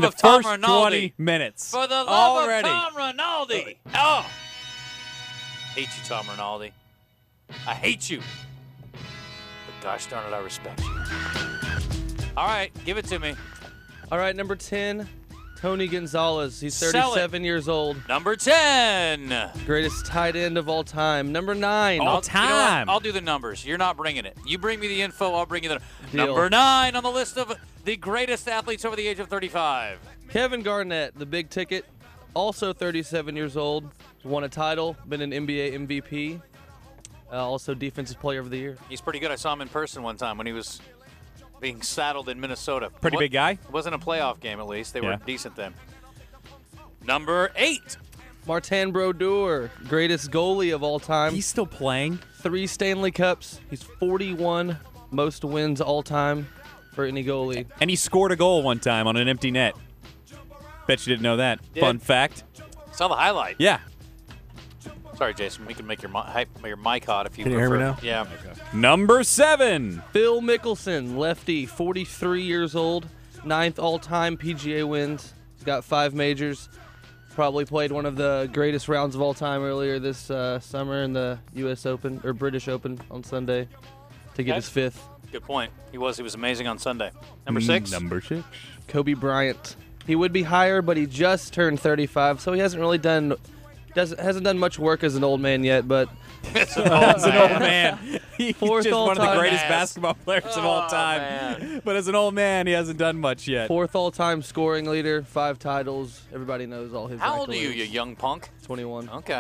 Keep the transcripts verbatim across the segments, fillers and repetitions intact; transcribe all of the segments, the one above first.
the of Tom first Rinaldi. twenty minutes. For the love already. of Tom Rinaldi. Oh. Hate you, Tom Rinaldi. I hate you. But gosh darn it, I respect you. All right, give it to me. All right, number ten, Tony Gonzalez. He's Sell it. thirty-seven years old. Number ten. Greatest tight end of all time. Number nine. All I'll, you know what? time. I'll do the numbers. You're not bringing it. You bring me the info, I'll bring you the Deal. Number nine on the list of the greatest athletes over the age of thirty-five. Kevin Garnett, the big ticket, also thirty-seven years old. Won a title, been an N B A M V P. Uh, also Defensive Player of the Year. He's pretty good. I saw him in person one time when he was being saddled in Minnesota. Pretty What- big guy. It wasn't a playoff game, at least. They were Yeah. decent then. Number eight. Martin Brodeur, greatest goalie of all time. He's still playing. Three Stanley Cups. He's forty-one most wins all time for any goalie. And he scored a goal one time on an empty net. Bet you didn't know that. Did. Fun fact. Saw the highlight. Yeah. Sorry, Jason. We can make your, mi- hi- your mic hot if you Can you prefer. hear me now? Yeah. Number seven. Phil Mickelson, lefty, forty-three years old, ninth all-time P G A wins. He's got five majors. Probably played one of the greatest rounds of all time earlier this uh, summer in the U S Open or British Open on Sunday to get Okay. his fifth. Good point. He was. He was amazing on Sunday. Number six. Number six. Kobe Bryant. He would be higher, but he just turned thirty-five, so he hasn't really done doesn't hasn't done much work as an old man yet. But As an old man. He's Fourth just one of the all-time greatest ass. basketball players of all Oh, time. man. But as an old man, he hasn't done much yet. fourth all-time scoring leader, five titles. Everybody knows all his. How old are you, accolades. you young punk? twenty-one. Okay.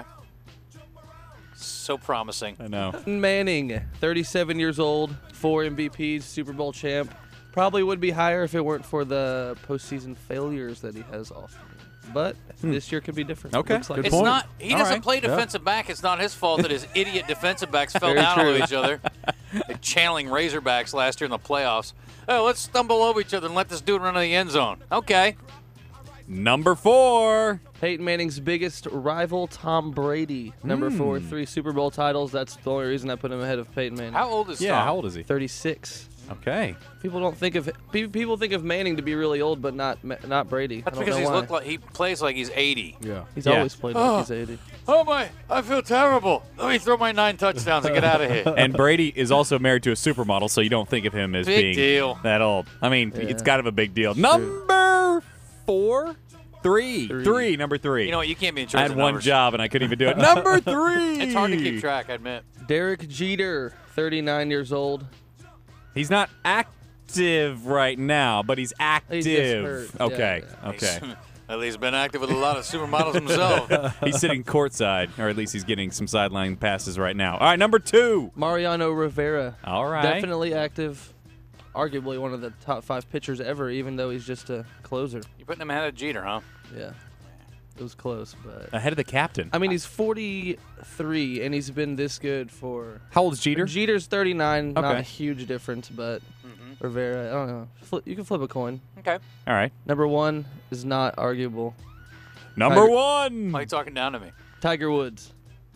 So promising. I know. Peyton Manning, thirty-seven years old, four M V Ps, Super Bowl champ. Probably would be higher if it weren't for the postseason failures that he has often. But this year could be different. Okay. Looks like Good It's it. point. not. He All doesn't right. play Yeah. defensive back. It's not his fault that his idiot defensive backs fell Very down true. on each other. They're channeling Razorbacks last year in the playoffs. Oh, let's stumble over each other and let this dude run to the end zone. Okay. Number four. Peyton Manning's biggest rival, Tom Brady. Number four, three Super Bowl titles. That's the only reason I put him ahead of Peyton Manning. How old is Yeah, Tom? how old is he? thirty-six. Okay. People don't think of pe- people think of Manning to be really old, but not Ma- not Brady. That's I don't because know he's why. looked like he plays like he's eighty. Yeah. He's Yeah. always played like he's eighty. Oh my! I feel terrible. Let me throw my nine touchdowns and get out of here. And Brady is also married to a supermodel, so you don't think of him as Big being deal. that old. I mean, Yeah. it's kind of a big deal. Number four? Three. Three. Three. Number three. You know what? You can't be in charge I had of one numbers. job and I couldn't even do it. Number three. It's hard to keep track, I admit. Derek Jeter, thirty-nine years old. He's not active right now, but he's active. He's just hurt. Yeah, Okay. yeah. Okay. At least been active with a lot of supermodels himself. He's sitting courtside, or at least he's getting some sideline passes right now. All right, number two. Mariano Rivera. All right. Definitely active. Arguably one of the top five pitchers ever, even though he's just a closer. You're putting him ahead of Jeter, huh? Yeah. It was close, but Ahead of the captain. I mean he's forty-three and he's been this good for How old is Jeter? Jeter's thirty-nine, not Okay. a huge difference, but Mm-hmm. Rivera, I don't know. Flip, you can flip a coin. Okay. All right. Number one is not arguable. Number Tiger- one. Why are you talking down to me? Tiger Woods.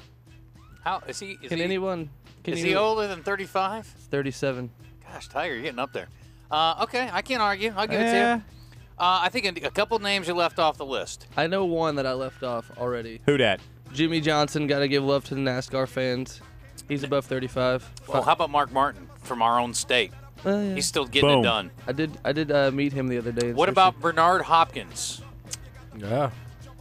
How is he? Is Can he, anyone? Can is you, he older than thirty-five? thirty-seven. Gosh, Tiger, you're getting up there. Uh, okay, I can't argue. I'll give it to Yeah. you. Uh, I think a, a couple names you left off the list. I know one that I left off already. Who dat? Jimmy Johnson. Got to give love to the NASCAR fans. He's above thirty-five. Well, how about Mark Martin from our own state? Uh, yeah. He's still getting Boom. it done. I did. I did uh, meet him the other day. in What Searcy. about Bernard Hopkins? Yeah.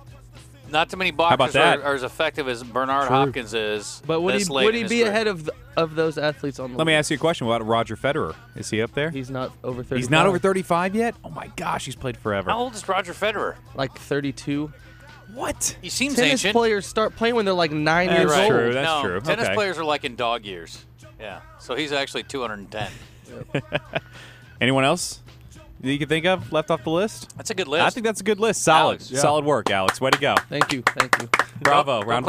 Not too many about boxers that? are, are as effective as Bernard True. Hopkins is. But would he this late would in he his be career. ahead of the, of those athletes on the Let me list? ask you a question. What about Roger Federer? Is he up there? He's not over thirty. He's not over thirty-five yet? Oh my gosh, he's played forever. How old is Roger Federer? Like thirty-two. What? He seems Tennis ancient. players start playing when they're like nine That's years right. old. true. That's no, true. tennis Okay. players are like in dog years. Yeah. So he's actually two hundred ten. Anyone else that you can think of left off the list? That's a good list. I think that's a good list. Solid. Alex, yeah. Solid work, Alex. Way to go. Thank you. Thank you. Bravo. Go- Round